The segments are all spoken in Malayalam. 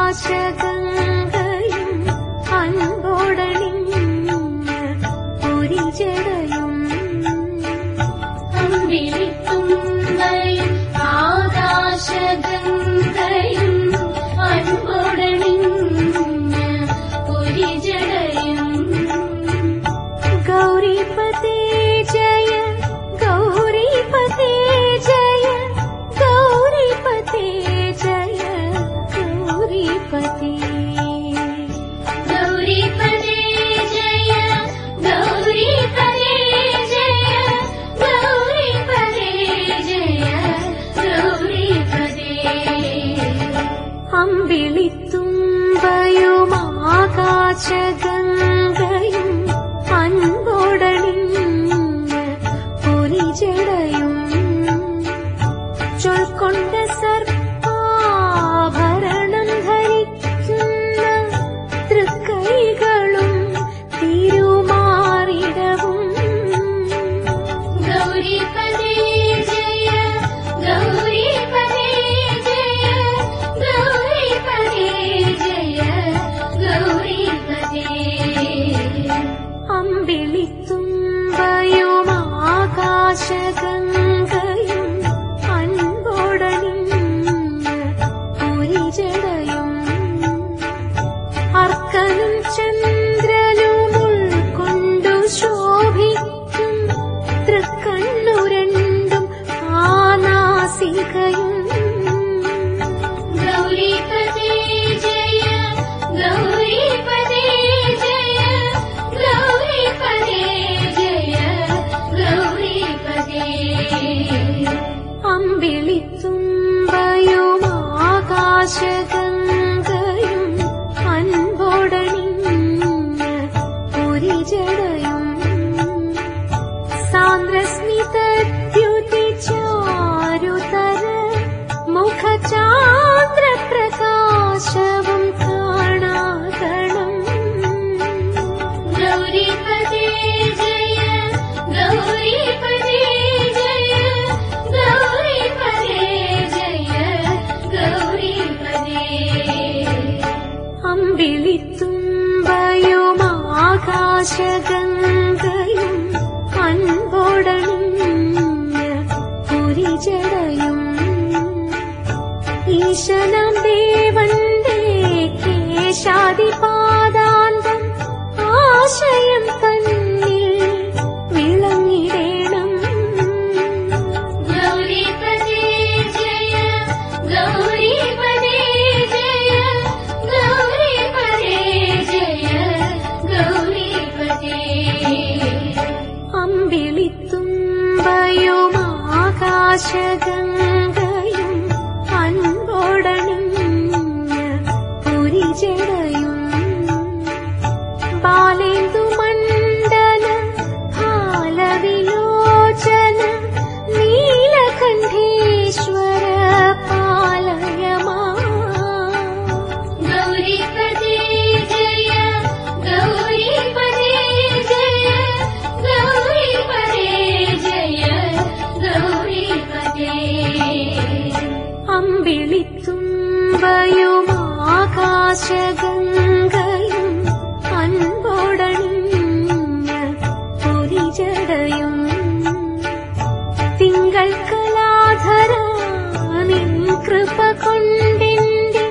ആകാശഗംഗയും അൻപോടണിഞ്ഞ പുരിജടയും അമ്പിളിത്തുമ്പയും ആകാശഗംഗയും അൻപോടണിഞ്ഞ പുരിജടയും ഗൗരീപതേ ജയ ഗൗരീപതേ ജയ ഗൗരീപതേ ജയ ഗൗരീപതേ ഗൗരീപതേ ജയ ഗൗരീപതേ ജയ ഗൗരീപതേ ജയ ഗൗരീപതേ അമ്പിളിത്തുമ്പയും ആകാശഗംഗയും അൻപോടണിഞ്ഞ പുരിജടയും ചൊൽക്കൊണ്ട സർപ്പാഭരണം ധരിക്കുന്ന തൃക്കൈകളും തിരുമാറിടവും ഗൗരീപതേ ജയ ഗൗരീപതേ ജയ ഗൗരീപതേ ജയ ഗൗരീപതേ അമ്പിളിത്തുമ്പയും ആകാശഗംഗയും അൻപോടണിഞ്ഞ പുരിജടയും അർക്കനും ചന്ദ്രനും ഉൾക്കൊണ്ടു ശോഭിക്കും തൃക്കണ്ണു രണ്ടും ആനാസികയും ഗൗരീപതേ ജയ ഗൗരീപതേ ജയ ഗൗരീപതേ ജയ ഗൗരീപതേ അമ്പിളിത്തുമ്പയും ആകാശഗംഗയും അൻപോടണിഞ്ഞ പുരിജടയും സാന്ദ്രസ്മിതദ്യുതി ചാരുതര മുഖചാന്ദ്രപ്രകാശവും കാണാകണം ഗൗരീപതേ ജയ ഗൗരീപതേ ജയ ഗൗരീപതേ ജയ ഗൗരീപതേ അമ്പിളിത്തുമ്പയും ആകാശഗംഗയും അൻപോടണിഞ്ഞ പുരിജടയും ഈശനം ദേവന്റെ കേശാദിപാദാന്തം ആശയം തന്നിൽ വിളങ്ങിടേണം ഗൗരീപതേ ജയ ഗൗരീപതേ ജയ ഗൗരീപതേ ജയ ഗൗരീപതേ അമ്പിളിത്തുമ്പയും ആകാശഗംഗയും അൻപോടണിഞ്ഞ പുരിജടയും ബാലേന്ദുമണ്ഡല ഭാലവിലോചന നീലകണ്ഠേശ്വര പാലയമാ ഗൗരീപതേ ജയ ഗൗരീപതേ ജയ ഗൗരീപതേ ജയ ഗൗരീപതേ അമ്പിളിത്തുമ്പയും ആകാശഗംഗയും അൻപോടണിഞ്ഞ പുരിജടയും തിങ്കൾ കലാധര നിൻ കൃപ കൊണ്ടെന്റെ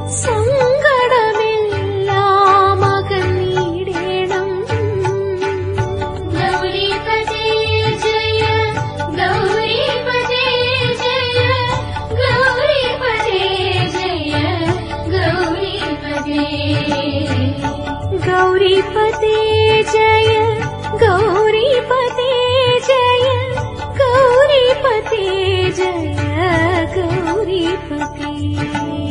സങ്കടമെല്ലാം അകന്നിടേണം ഗൗരീപതേ ജയ ഗൗരീപതേ ജയ ഗൗരീപതേ ജയ ഗൗരീപതേ ഗൗരീപതേ ജയ ഗൗരീപതേ ജയ ഗൗരീപതേ ജയ ഗൗരീപതേ